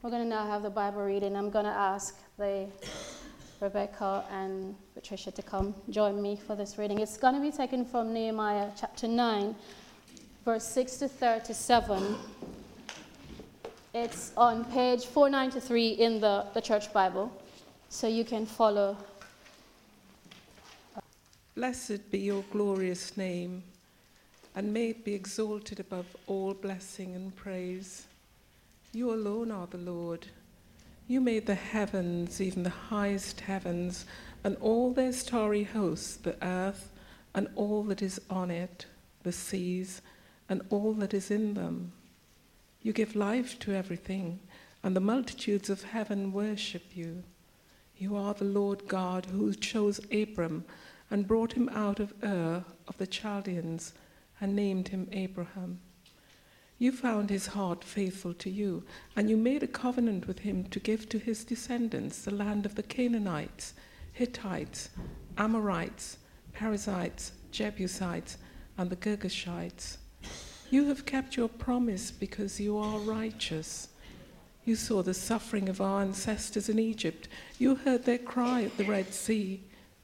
We're going to now have the Bible reading. I'm going to ask Rebecca and Patricia to come join me for this reading. It's going to be taken from Nehemiah chapter 9, verse 6 to 37. It's on page 493 in the Church Bible, so you can follow. Blessed be your glorious name, and may it be exalted above all blessing and praise. You alone are the Lord. You made the heavens, even the highest heavens, and all their starry hosts, the earth, and all that is on it, the seas, and all that is in them. You give life to everything, and the multitudes of heaven worship you. You are the Lord God who chose Abram and brought him out of Ur of the Chaldeans and named him Abraham. You found his heart faithful to you, and you made a covenant with him to give to his descendants the land of the Canaanites, Hittites, Amorites, Perizzites, Jebusites, and the Girgashites. You have kept your promise because you are righteous. You saw the suffering of our ancestors in Egypt. You heard their cry at the Red Sea.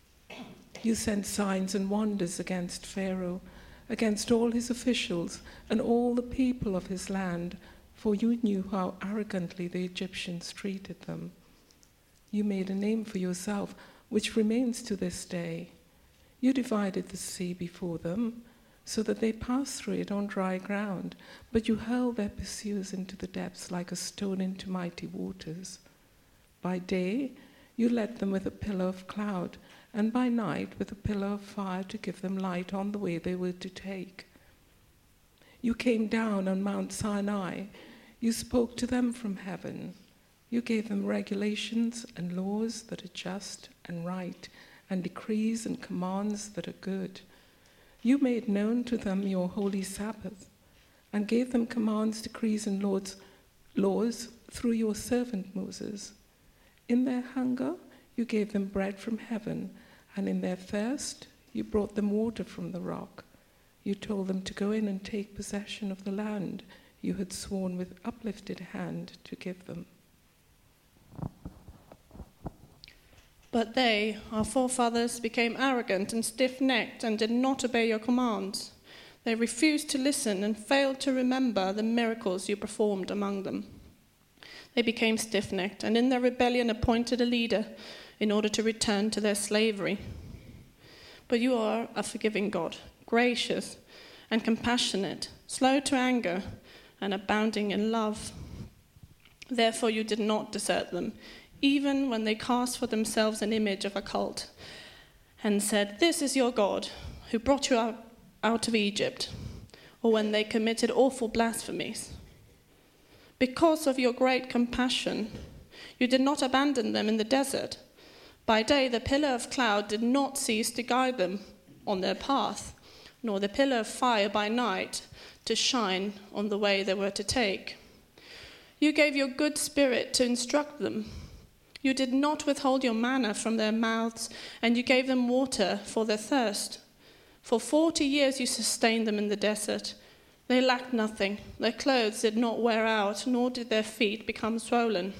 You sent signs and wonders against Pharaoh, against all his officials and all the people of his land, for you knew how arrogantly the Egyptians treated them. You made a name for yourself, which remains to this day. You divided the sea before them, so that they passed through it on dry ground, but you hurled their pursuers into the depths like a stone into mighty waters. By day you led them with a pillar of cloud, and by night with a pillar of fire to give them light on the way they were to take. You came down on Mount Sinai. You spoke to them from heaven. You gave them regulations and laws that are just and right, and decrees and commands that are good. You made known to them your holy Sabbath, and gave them commands, decrees, and laws through your servant Moses. In their hunger you gave them bread from heaven, and in their thirst you brought them water from the rock. You told them to go in and take possession of the land you had sworn with uplifted hand to give them. But they, our forefathers, became arrogant and stiff-necked and did not obey your commands. They refused to listen and failed to remember the miracles you performed among them. They became stiff-necked and in their rebellion appointed a leader in order to return to their slavery. But you are a forgiving God, gracious and compassionate, slow to anger and abounding in love. Therefore you did not desert them, even when they cast for themselves an image of a cult and said, "This is your God, who brought you out of Egypt," or when they committed awful blasphemies. Because of your great compassion, you did not abandon them in the desert. By day the pillar of cloud did not cease to guide them on their path, nor the pillar of fire by night to shine on the way they were to take. You gave your good spirit to instruct them. You did not withhold your manna from their mouths, and you gave them water for their thirst. For 40 years you sustained them in the desert. They lacked nothing. Their clothes did not wear out, nor did their feet become swollen.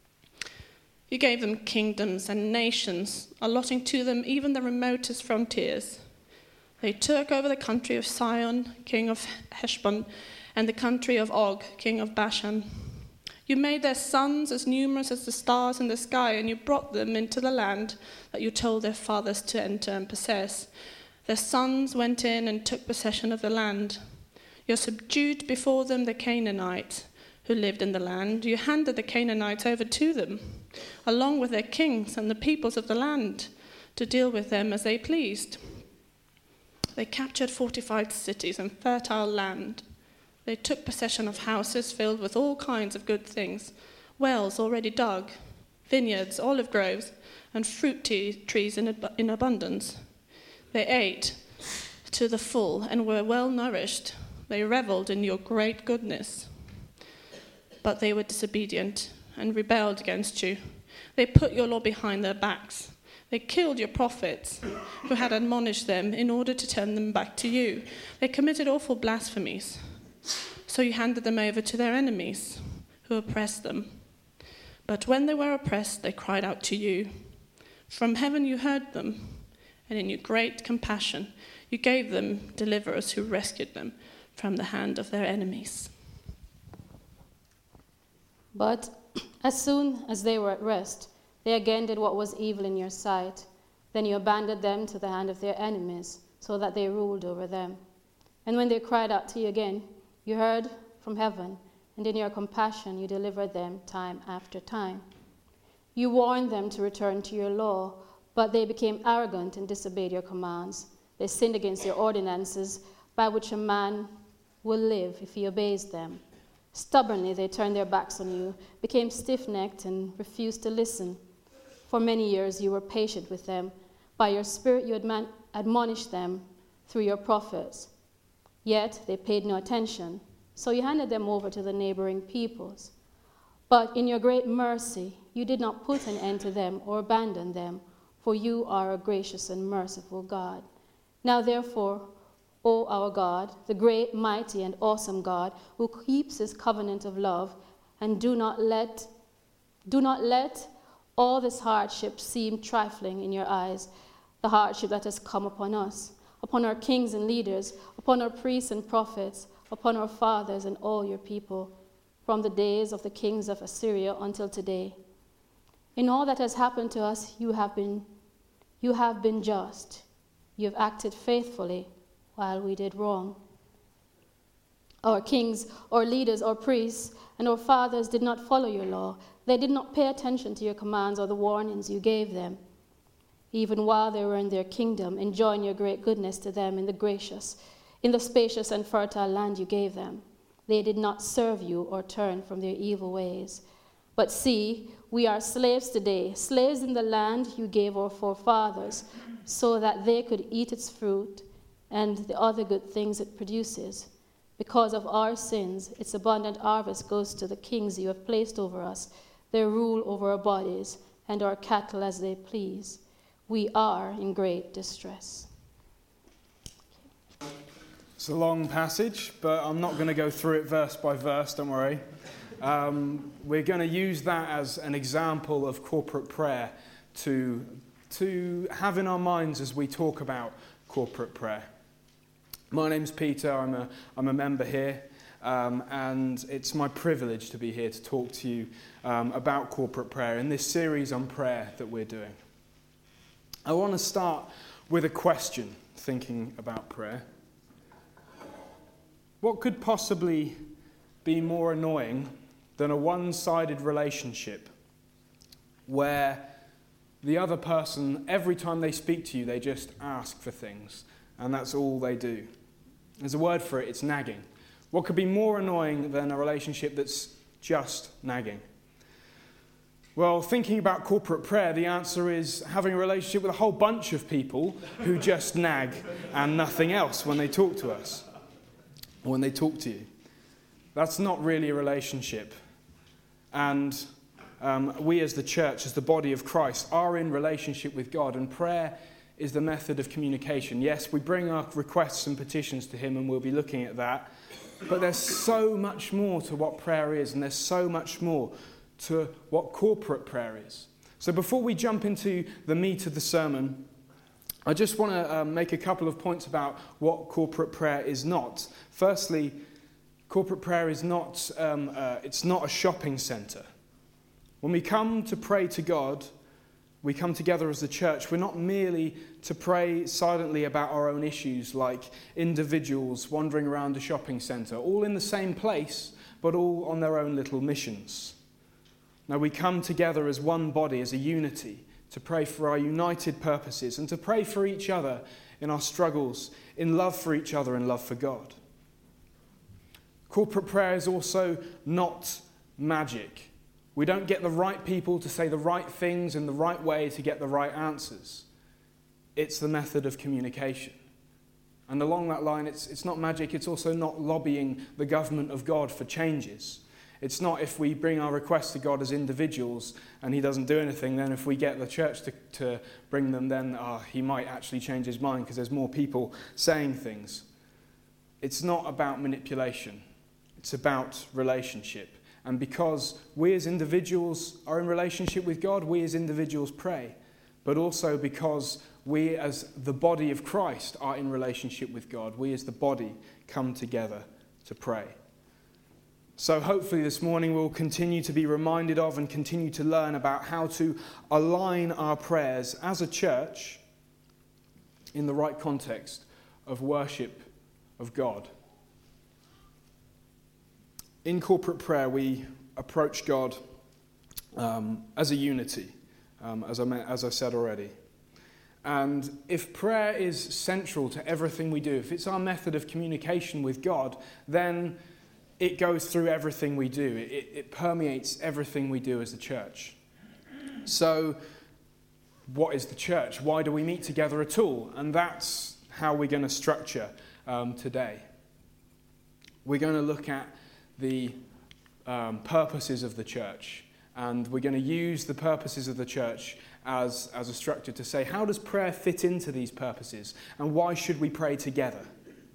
You gave them kingdoms and nations, allotting to them even the remotest frontiers. They took over the country of Sihon, king of Heshbon, and the country of Og, king of Bashan. You made their sons as numerous as the stars in the sky, and you brought them into the land that you told their fathers to enter and possess. Their sons went in and took possession of the land. You subdued before them the Canaanites who lived in the land. You handed the Canaanites over to them, along with their kings and the peoples of the land, to deal with them as they pleased. They captured fortified cities and fertile land. They took possession of houses filled with all kinds of good things, wells already dug, vineyards, olive groves, and fruit trees in abundance. They ate to the full and were well nourished. They reveled in your great goodness. But they were disobedient and rebelled against you. They put your law behind their backs. They killed your prophets who had admonished them in order to turn them back to you. They committed awful blasphemies. So you handed them over to their enemies who oppressed them. But when they were oppressed, they cried out to you. From heaven you heard them, and in your great compassion you gave them deliverers who rescued them from the hand of their enemies. But as soon as they were at rest, they again did what was evil in your sight. Then you abandoned them to the hand of their enemies, so that they ruled over them. And when they cried out to you again, you heard from heaven, and in your compassion you delivered them time after time. You warned them to return to your law, but they became arrogant and disobeyed your commands. They sinned against your ordinances, by which a man will live if he obeys them. Stubbornly they turned their backs on you, became stiff-necked, and refused to listen. For many years you were patient with them. By your Spirit you admonished them through your prophets. Yet they paid no attention, so you handed them over to the neighboring peoples. But in your great mercy you did not put an end to them or abandon them, for you are a gracious and merciful God. Now therefore, O our God, the great, mighty, and awesome God, who keeps his covenant of love, and do not let all this hardship seem trifling in your eyes, the hardship that has come upon us, upon our kings and leaders, upon our priests and prophets, upon our fathers and all your people, from the days of the kings of Assyria until today. In all that has happened to us, you have been just. You have acted faithfully while we did wrong. Our kings, our leaders, our priests, and our fathers did not follow your law. They did not pay attention to your commands or the warnings you gave them. Even while they were in their kingdom, enjoying your great goodness to them in the spacious and fertile land you gave them, they did not serve you or turn from their evil ways. But see, we are slaves today, slaves in the land you gave our forefathers, so that they could eat its fruit and the other good things it produces. Because of our sins, its abundant harvest goes to the kings you have placed over us. They rule over our bodies and our cattle as they please. We are in great distress. It's a long passage, but I'm not going to go through it verse by verse, don't worry. We're going to use that as an example of corporate prayer to have in our minds as we talk about corporate prayer. My name's Peter, I'm a member here, and it's my privilege to be here to talk to you about corporate prayer in this series on prayer that we're doing. I want to start with a question, thinking about prayer. What could possibly be more annoying than a one-sided relationship where the other person, every time they speak to you, they just ask for things, and that's all they do? There's a word for it, it's nagging. What could be more annoying than a relationship that's just nagging? Well, thinking about corporate prayer, the answer is having a relationship with a whole bunch of people who just nag and nothing else when they talk to us, or when they talk to you. That's not really a relationship. And we as the church, as the body of Christ, are in relationship with God, and prayer is the method of communication. Yes, we bring our requests and petitions to him, and we'll be looking at that. But there's so much more to what prayer is, and there's so much more to what corporate prayer is. So before we jump into the meat of the sermon, I just want to make a couple of points about what corporate prayer is not. Firstly, corporate prayer is not, it's not a shopping centre. When we come to pray to God, we come together as the church. We're not merely to pray silently about our own issues like individuals wandering around a shopping centre, all in the same place, but all on their own little missions. Now we come together as one body, as a unity, to pray for our united purposes and to pray for each other in our struggles, in love for each other and love for God. Corporate prayer is also not magic. We don't get the right people to say the right things in the right way to get the right answers. It's the method of communication. And along that line, it's not magic, it's also not lobbying the government of God for changes. It's not if we bring our requests to God as individuals and he doesn't do anything, then if we get the church to bring them, then he might actually change his mind because there's more people saying things. It's not about manipulation. It's about relationship. And because we as individuals are in relationship with God, we as individuals pray. But also because we as the body of Christ are in relationship with God, we as the body come together to pray. So hopefully this morning we'll continue to be reminded of and continue to learn about how to align our prayers as a church in the right context of worship of God. In corporate prayer, we approach God as a unity, as I said already. And if prayer is central to everything we do, if it's our method of communication with God, then it goes through everything we do. It permeates everything we do as a church. So, what is the church? Why do we meet together at all? And that's how we're going to structure today. We're going to look at the purposes of the church, and we're going to use the purposes of the church as a structure to say, how does prayer fit into these purposes, and why should we pray together?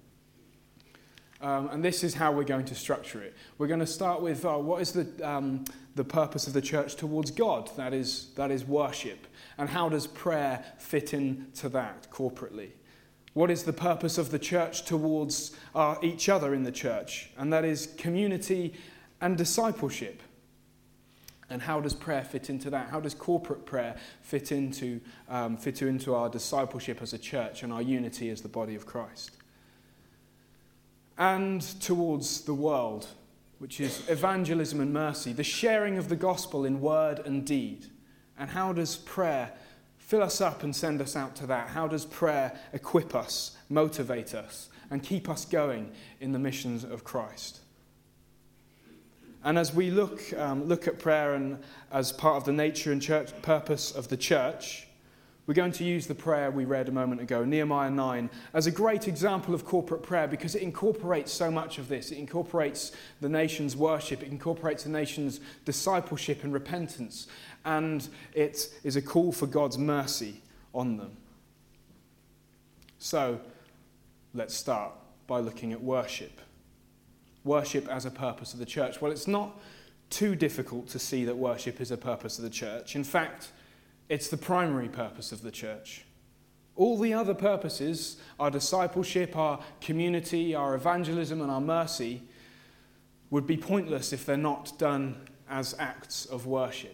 And this is how we're going to structure it. We're going to start with what is the purpose of the church towards God? That is worship. And how does prayer fit into that corporately? What is the purpose of the church towards each other in the church? And that is community and discipleship. And how does prayer fit into that? How does corporate prayer fit into our discipleship as a church and our unity as the body of Christ? And towards the world, which is evangelism and mercy, the sharing of the gospel in word and deed. And how does prayer fill us up and send us out to that? How does prayer equip us, motivate us, and keep us going in the missions of Christ? And as we look at prayer and as part of the nature and church purpose of the church, we're going to use the prayer we read a moment ago, Nehemiah 9, as a great example of corporate prayer because it incorporates so much of this. It incorporates the nation's worship. It incorporates the nation's discipleship and repentance. And it is a call for God's mercy on them. So, let's start by looking at worship. Worship as a purpose of the church. Well, it's not too difficult to see that worship is a purpose of the church. In fact, it's the primary purpose of the church. All the other purposes, our discipleship, our community, our evangelism, and our mercy, would be pointless if they're not done as acts of worship.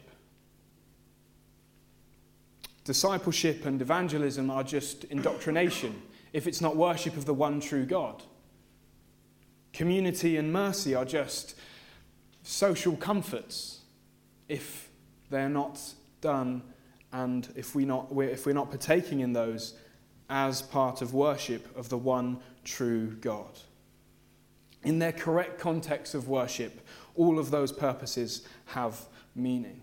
Discipleship and evangelism are just indoctrination if it's not worship of the one true God. Community and mercy are just social comforts if they're not done and if we're not partaking in those as part of worship of the one true God. In their correct context of worship, all of those purposes have meaning.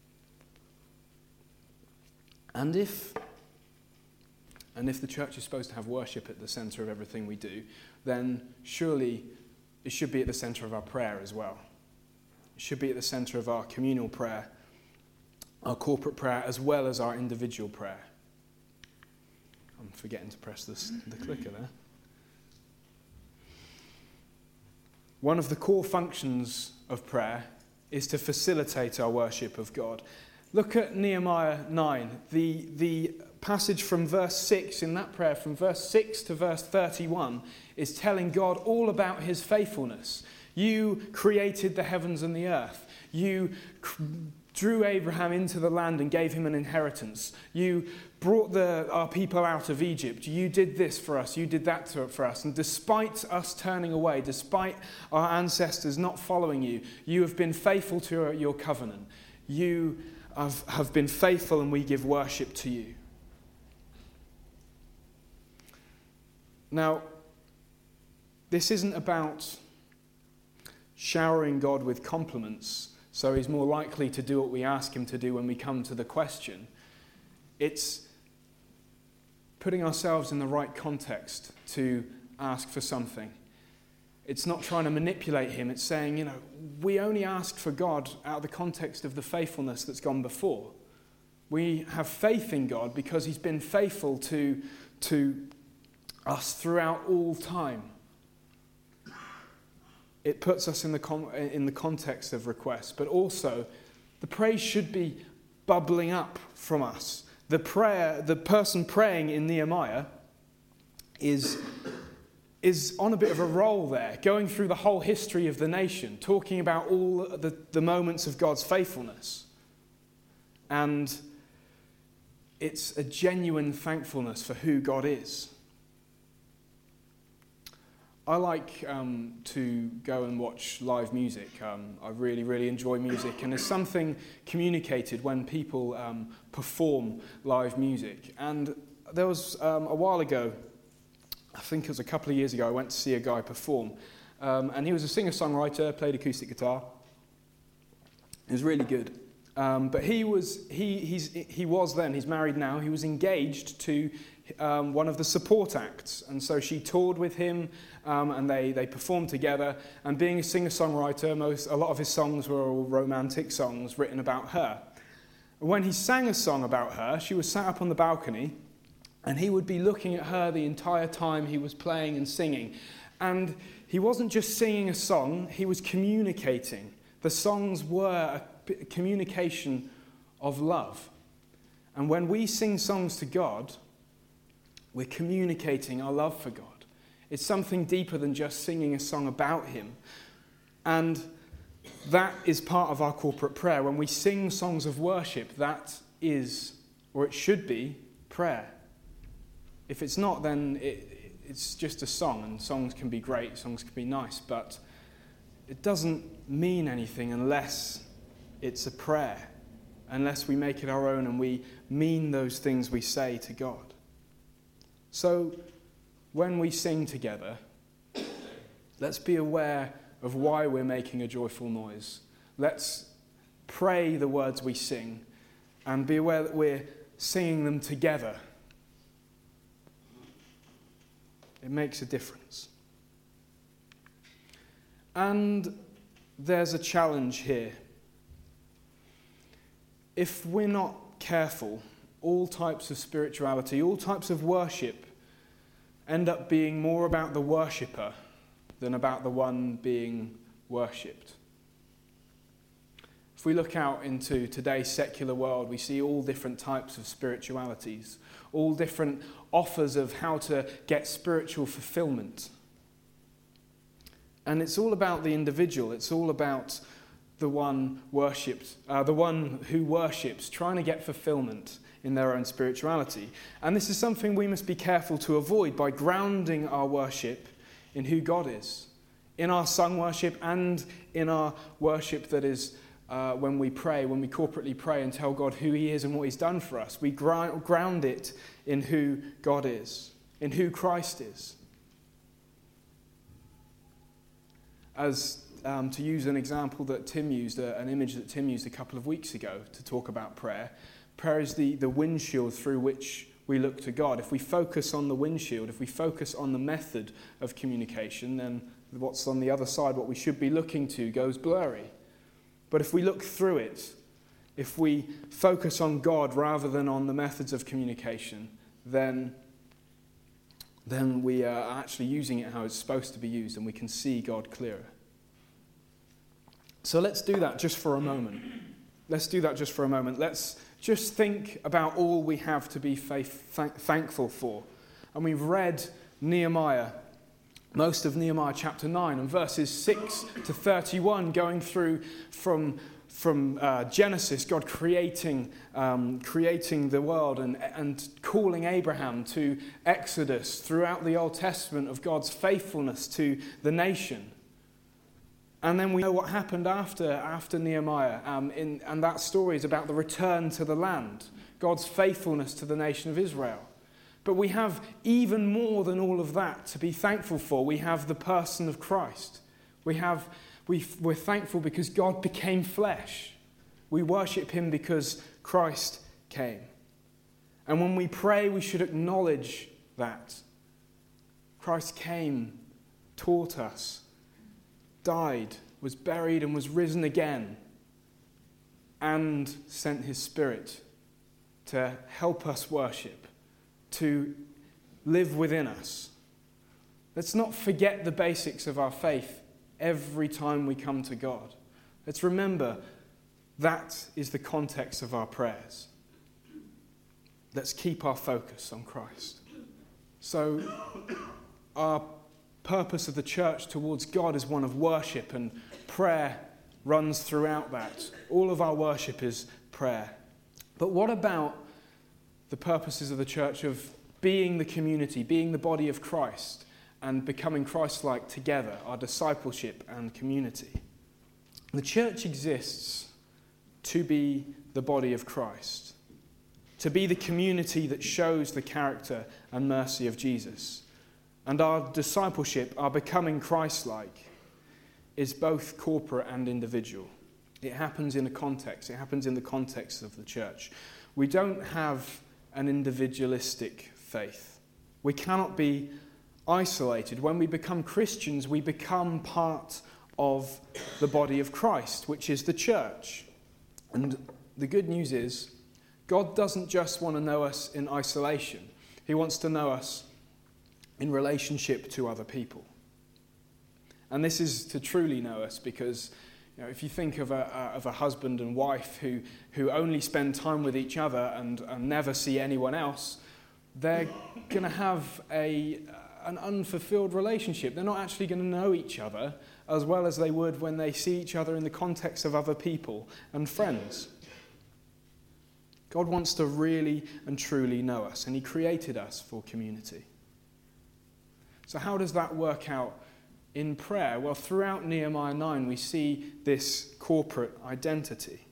And if the church is supposed to have worship at the centre of everything we do, then surely it should be at the centre of our prayer as well. It should be at the centre of our communal prayer, our corporate prayer, as well as our individual prayer. I'm forgetting to press the clicker there. One of the core functions of prayer is to facilitate our worship of God. Look at Nehemiah 9, the passage from verse 6 in that prayer, from verse 6 to verse 31, is telling God all about his faithfulness. You created the heavens and the earth. You drew Abraham into the land and gave him an inheritance. You brought our people out of Egypt. You did this for us. You did that for us. And despite us turning away, despite our ancestors not following you, you have been faithful to your covenant. You have been faithful, and we give worship to you. Now, this isn't about showering God with compliments so he's more likely to do what we ask him to do when we come to the question. It's putting ourselves in the right context to ask for something. It's not trying to manipulate him. It's saying, we only asked for God out of the context of the faithfulness that's gone before. We have faith in God because he's been faithful to us throughout all time. it puts us in the context of request, but also the praise should be bubbling up from us. The person praying in Nehemiah is on a bit of a roll there, going through the whole history of the nation, talking about all the moments of God's faithfulness. And it's a genuine thankfulness for who God is. I like to go and watch live music. I really, really enjoy music. And there's something communicated when people perform live music. And there was a while ago, I think it was a couple of years ago, I went to see a guy perform. And he was a singer-songwriter, played acoustic guitar. He was really good. But he's married now, he was engaged to one of the support acts. And so she toured with him, and they performed together. And being a singer-songwriter, a lot of his songs were all romantic songs written about her. And when he sang a song about her, she was sat up on the balcony, and he would be looking at her the entire time he was playing and singing. And he wasn't just singing a song, he was communicating. The songs were a communication of love. And when we sing songs to God, we're communicating our love for God. It's something deeper than just singing a song about him. And that is part of our corporate prayer. When we sing songs of worship, that is, or it should be, prayer. If it's not, then it's just a song, and songs can be great, songs can be nice, but it doesn't mean anything unless it's a prayer, unless we make it our own and we mean those things we say to God. So when we sing together, let's be aware of why we're making a joyful noise. Let's pray the words we sing and be aware that we're singing them together. It makes a difference. And there's a challenge here. If we're not careful, all types of spirituality, all types of worship end up being more about the worshipper than about the one being worshipped. If we look out into today's secular world, we see all different types of spiritualities, all different offers of how to get spiritual fulfillment. And it's all about the individual. It's all about the one who worships, trying to get fulfillment in their own spirituality. And this is something we must be careful to avoid by grounding our worship in who God is, in our sung worship and in our worship that is when we corporately pray and tell God who he is and what he's done for us. We ground it in who God is, in who Christ is. As to use an example that Tim used, an image that Tim used a couple of weeks ago to talk about prayer, prayer is the windshield through which we look to God. If we focus on the windshield, if we focus on the method of communication, then what's on the other side, what we should be looking to, goes blurry. But if we look through it, if we focus on God rather than on the methods of communication, then we are actually using it how it's supposed to be used, and we can see God clearer. So let's do that just for a moment. Let's just think about all we have to be thankful for. And we've read Nehemiah, most of Nehemiah chapter 9, and verses 6 to 31, going through from Genesis, God creating the world and calling Abraham, to Exodus, throughout the Old Testament of God's faithfulness to the nation. And then we know what happened after Nehemiah, and that story is about the return to the land, God's faithfulness to the nation of Israel. But we have even more than all of that to be thankful for. We have the person of Christ. We're thankful because God became flesh. We worship him because Christ came. And when we pray, we should acknowledge that. Christ came, taught us, died, was buried, and was risen again, and sent his Spirit to help us worship, to live within us. Let's not forget the basics of our faith every time we come to God. Let's remember that is the context of our prayers. Let's keep our focus on Christ. So our purpose of the church towards God is one of worship, and prayer runs throughout that. All of our worship is prayer. But what about the purposes of the church of being the community, being the body of Christ, and becoming Christ-like together, our discipleship and community? The church exists to be the body of Christ, to be the community that shows the character and mercy of Jesus. And our discipleship, our becoming Christ-like, is both corporate and individual. It happens in a context. It happens in the context of the church. We don't have an individualistic faith. We cannot be isolated. When we become Christians, we become part of the body of Christ, which is the church. And the good news is, God doesn't just want to know us in isolation. He wants to know us in relationship to other people. And this is to truly know us, because if you think of a husband and wife who only spend time with each other and never see anyone else, they're going to have an unfulfilled relationship. They're not actually going to know each other as well as they would when they see each other in the context of other people and friends. God wants to really and truly know us, and he created us for community. So how does that work out in prayer? Well, throughout Nehemiah 9, we see this corporate identity.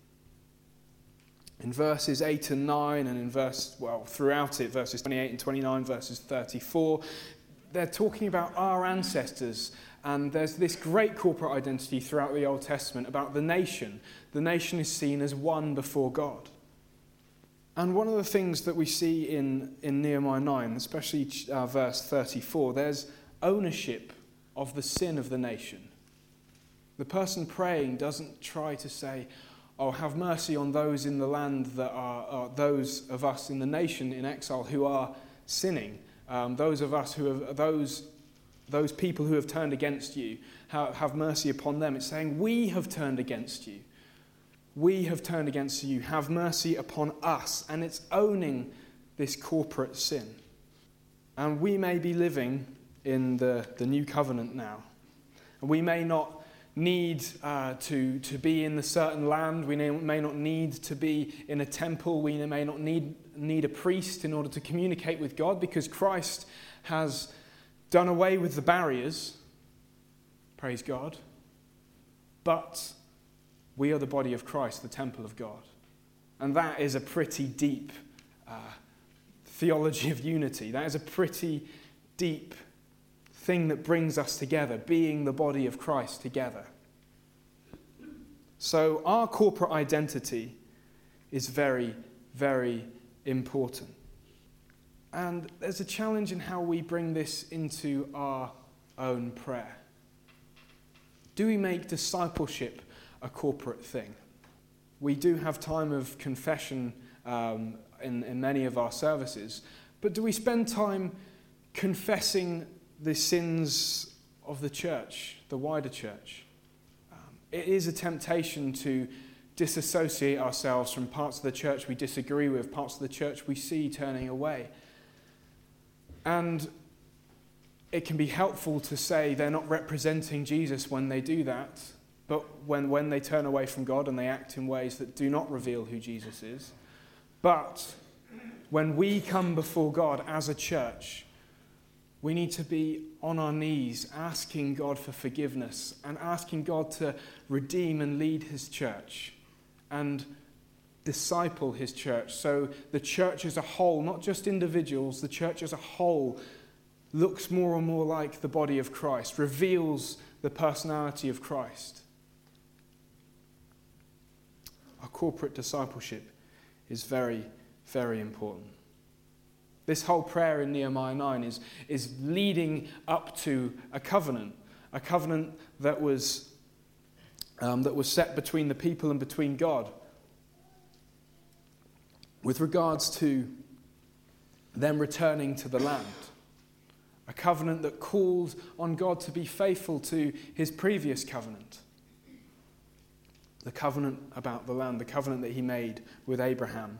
In verses 8 and 9, and throughout it, verses 28 and 29, verses 34, they're talking about our ancestors. And there's this great corporate identity throughout the Old Testament about the nation. The nation is seen as one before God. And one of the things that we see in Nehemiah 9, especially verse 34, there's ownership of the sin of the nation. The person praying doesn't try to say, oh, have mercy on those in the land that are those of us in the nation in exile who are sinning. Those of us who have those people who have turned against you, have mercy upon them. It's saying, we have turned against you. We have turned against you. Have mercy upon us. And it's owning this corporate sin. And we may be living in the new covenant now. And we may not need to be in the certain land. We may not need to be in a temple. We may not need a priest in order to communicate with God, because Christ has done away with the barriers, praise God. But we are the body of Christ, the temple of God. And that is a pretty deep theology of unity. That is a pretty deep thing that brings us together, being the body of Christ together. So our corporate identity is very, very important. And there's a challenge in how we bring this into our own prayer. Do we make discipleship a corporate thing? We do have time of confession in many of our services, but do we spend time confessing the sins of the church, the wider church? It is a temptation to disassociate ourselves from parts of the church we disagree with, parts of the church we see turning away. And it can be helpful to say they're not representing Jesus when they do that, but when they turn away from God and they act in ways that do not reveal who Jesus is. But when we come before God as a church, we need to be on our knees asking God for forgiveness and asking God to redeem and lead his church and disciple his church. So the church as a whole, not just individuals, the church as a whole looks more and more like the body of Christ, reveals the personality of Christ. Our corporate discipleship is very, very important. This whole prayer in Nehemiah 9 is leading up to a covenant that was set between the people and between God, with regards to them returning to the land. a covenant that called on God to be faithful to his previous covenant. The covenant about the land, the covenant that he made with Abraham.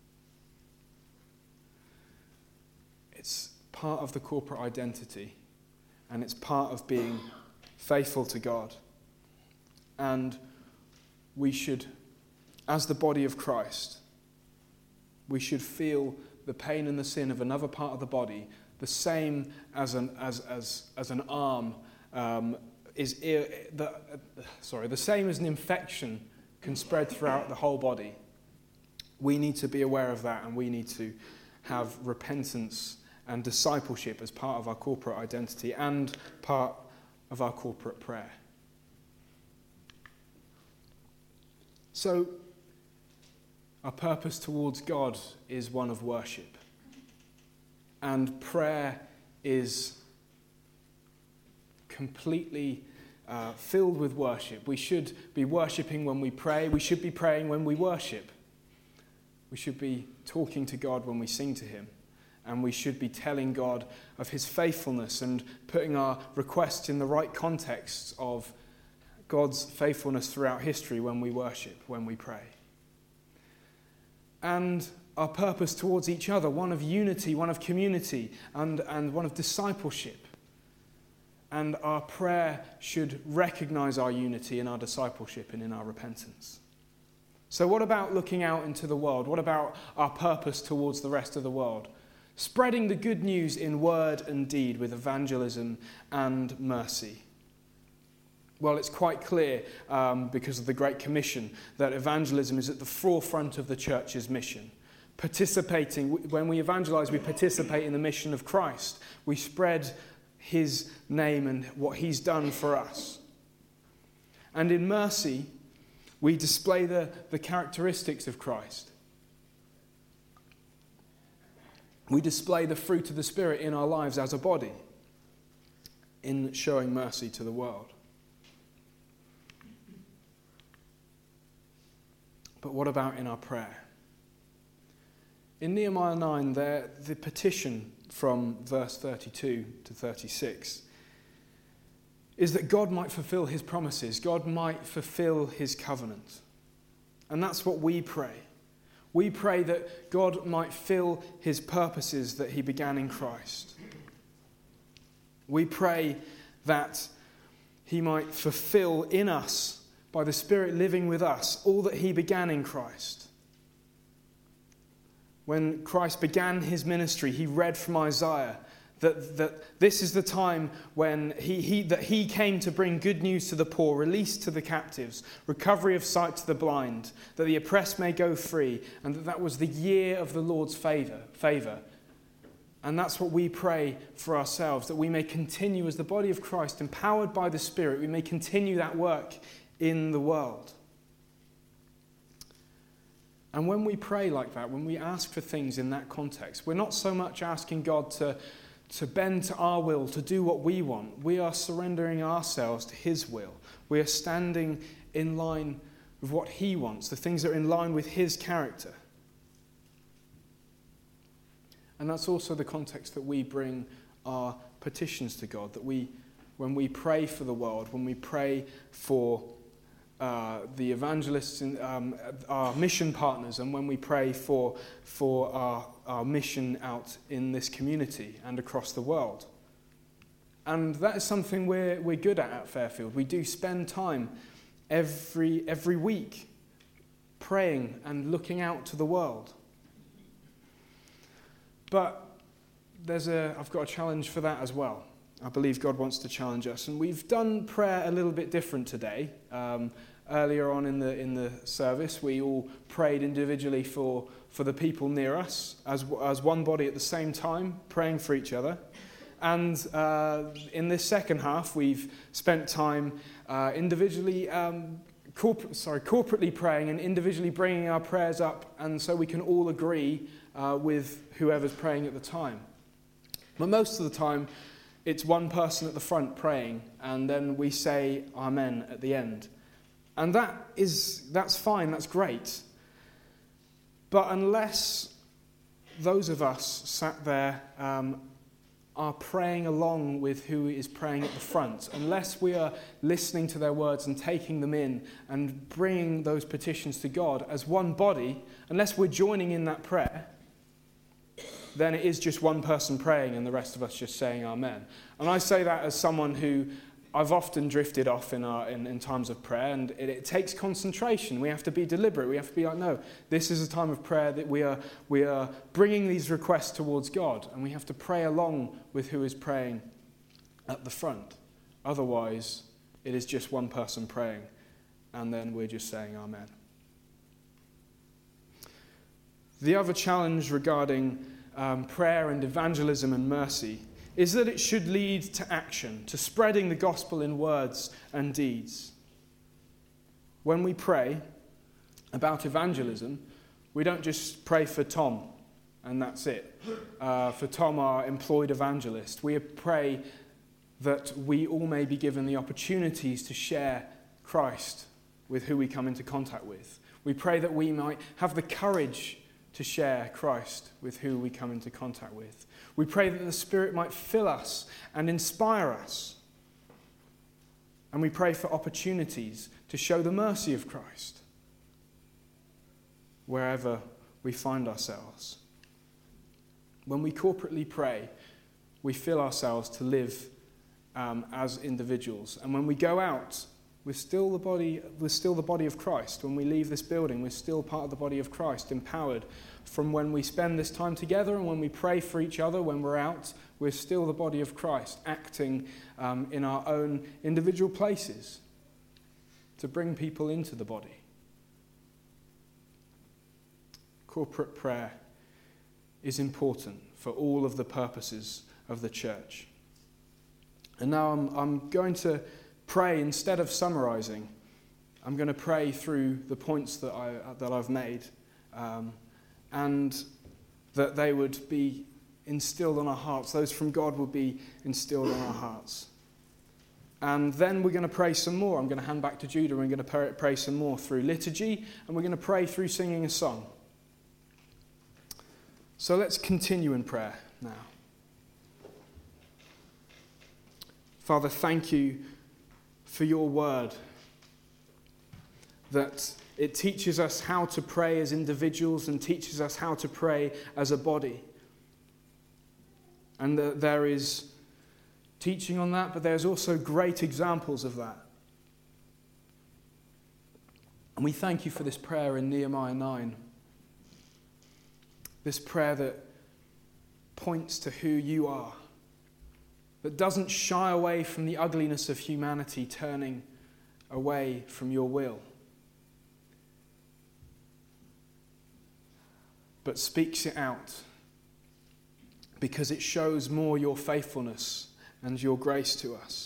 It's part of the corporate identity, and it's part of being faithful to God. And we should, as the body of Christ, we should feel the pain and the sin of another part of the body the same as an arm the same as an infection can spread throughout the whole body. We need to be aware of that, and we need to have repentance and discipleship as part of our corporate identity and part of our corporate prayer. So, our purpose towards God is one of worship. And prayer is completely filled with worship. We should be worshipping when we pray. We should be praying when we worship. We should be talking to God when we sing to him. And we should be telling God of his faithfulness and putting our requests in the right context of God's faithfulness throughout history when we worship, when we pray. And our purpose towards each other, one of unity, one of community, and one of discipleship. And our prayer should recognize our unity in our discipleship and in our repentance. So what about looking out into the world? What about our purpose towards the rest of the world? Spreading the good news in word and deed with evangelism and mercy. Well, it's quite clear because of the Great Commission that evangelism is at the forefront of the church's mission. Participating, when we evangelize, we participate in the mission of Christ. We spread his name and what he's done for us. And in mercy, we display the characteristics of Christ. We display the fruit of the Spirit in our lives as a body in showing mercy to the world. But what about in our prayer? In Nehemiah 9, the petition from verse 32 to 36 is that God might fulfill his promises. God might fulfill his covenant. And that's what we pray. We pray that God might fill his purposes that he began in Christ. We pray that he might fulfill in us, by the Spirit living with us, all that he began in Christ. When Christ began his ministry, he read from Isaiah that this is the time when he came to bring good news to the poor, release to the captives, recovery of sight to the blind, that the oppressed may go free, and that was the year of the Lord's favor. And that's what we pray for ourselves, that we may continue as the body of Christ, empowered by the Spirit, we may continue that work in the world. And when we pray like that, when we ask for things in that context, we're not so much asking God to bend to our will, to do what we want. We are surrendering ourselves to his will. We are standing in line with what he wants, the things that are in line with his character. And that's also the context that we bring our petitions to God, that when we pray for the world, when we pray for the evangelists and our mission partners, and when we pray for our mission out in this community and across the world. And that is something we're good at Fairfield. We do spend time every week praying and looking out to the world. But I've got a challenge for that as well. I believe God wants to challenge us, and we've done prayer a little bit different today. Earlier on in the service, we all prayed individually for the people near us as one body at the same time, praying for each other. And in this second half, we've spent time individually, corporately praying and individually bringing our prayers up, and so we can all agree with whoever's praying at the time. But most of the time, it's one person at the front praying, and then we say Amen at the end. And that's fine, that's great. But unless those of us sat there are praying along with who is praying at the front, unless we are listening to their words and taking them in and bringing those petitions to God as one body, unless we're joining in that prayer, then it is just one person praying and the rest of us just saying amen. And I say that as someone who I've often drifted off in times of prayer, and it takes concentration. We have to be deliberate. We have to be like, no, this is a time of prayer that we are bringing these requests towards God, and we have to pray along with who is praying at the front. Otherwise, it is just one person praying, and then we're just saying amen. The other challenge regarding prayer and evangelism and mercy is that it should lead to action, to spreading the gospel in words and deeds. When we pray about evangelism, we don't just pray for Tom and that's it. For Tom, our employed evangelist, we pray that we all may be given the opportunities to share Christ with who we come into contact with. We pray that we might have the courage to share Christ with who we come into contact with. We pray that the Spirit might fill us and inspire us. And we pray for opportunities to show the mercy of Christ wherever we find ourselves. When we corporately pray, we fill ourselves to live as individuals. And when we go out, we're still the body of Christ. When we leave this building, we're still part of the body of Christ, empowered. From when we spend this time together and when we pray for each other when we're out, we're still the body of Christ, acting in our own individual places to bring people into the body. Corporate prayer is important for all of the purposes of the church. And now I'm going to pray, instead of summarizing, I'm going to pray through the points that I've made, and that they would be instilled on our hearts. Those from God would be instilled on our hearts. And then we're going to pray some more. I'm going to hand back to Judah. We're going to pray some more through liturgy, and we're going to pray through singing a song. So let's continue in prayer now. Father, thank you for your word, that it teaches us how to pray as individuals and teaches us how to pray as a body. And that there is teaching on that, but there's also great examples of that. And we thank you for this prayer in Nehemiah 9. This prayer that points to who you are, that doesn't shy away from the ugliness of humanity turning away from your will, but speaks it out because it shows more your faithfulness and your grace to us.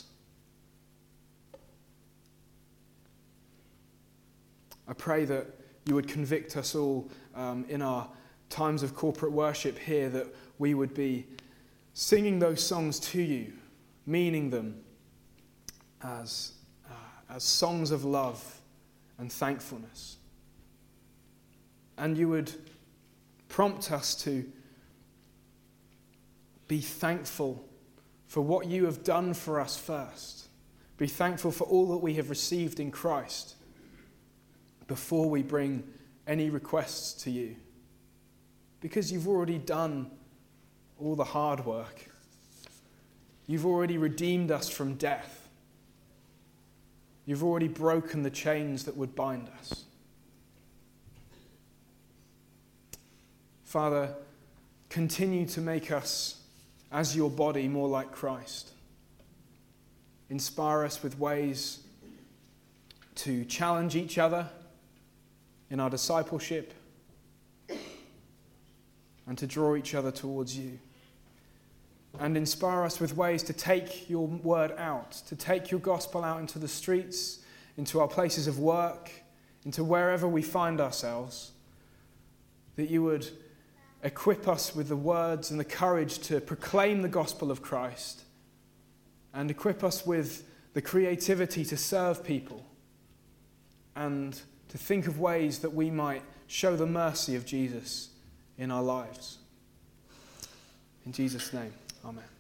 I pray that you would convict us all in our times of corporate worship here, that we would be singing those songs to you, meaning them as songs of love and thankfulness. And you would prompt us to be thankful for what you have done for us first. Be thankful for all that we have received in Christ before we bring any requests to you. Because you've already done all the hard work. You've already redeemed us from death. You've already broken the chains that would bind us. Father, continue to make us, as your body, more like Christ. Inspire us with ways to challenge each other in our discipleship and to draw each other towards you. And inspire us with ways to take your word out, to take your gospel out into the streets, into our places of work, into wherever we find ourselves, that you would equip us with the words and the courage to proclaim the gospel of Christ, and equip us with the creativity to serve people and to think of ways that we might show the mercy of Jesus in our lives. In Jesus' name, amen.